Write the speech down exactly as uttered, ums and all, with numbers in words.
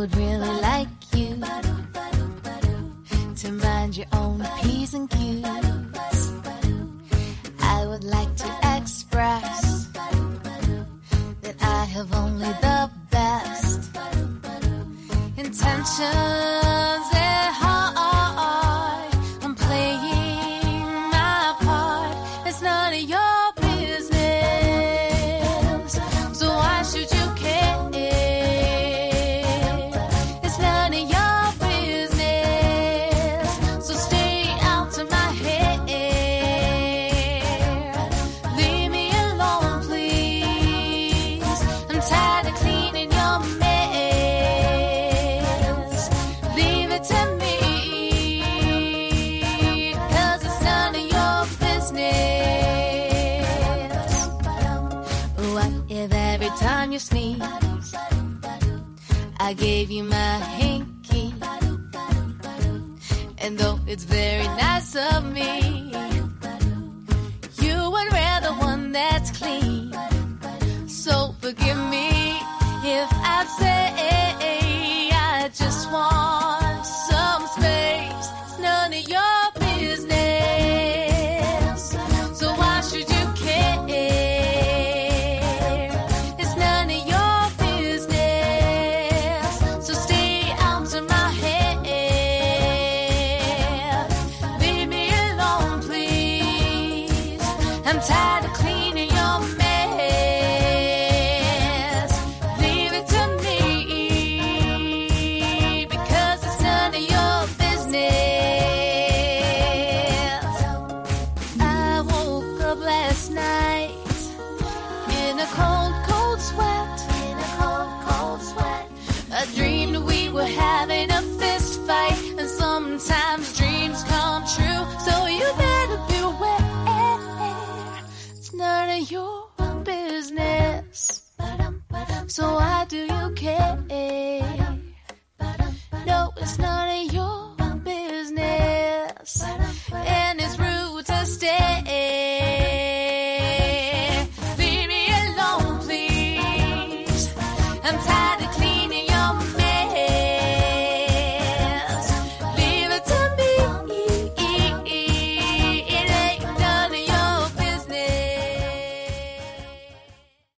would really like you to mind your own P's and Q's. I would like to express that I have only the best intentions at heart. I'm playing my part. It's none of your business, so why should you care? It's none of your business, so stay out of my hair. Leave me alone, please. I'm tired of cleaning your mess. Leave it to me, 'cause it's none of your business. What if every time you sneeze, I gave you my hanky? And though it's very nice of me, you would rather one that's clean. So forgive me if I say I just want some space. It's none of your business, so why should you care? It's none of your business, so stay out of my hair. Leave me alone, please. I'm tired of cleaning your mess. Leave it to me, because it's none of your business. I woke up last night in a cold, cold sweat. In a cold, cold sweat. I dreamed we were having a fist fight, and sometimes dreams come true, so you better beware. It's none of your business, so why do you care? No, it's none of your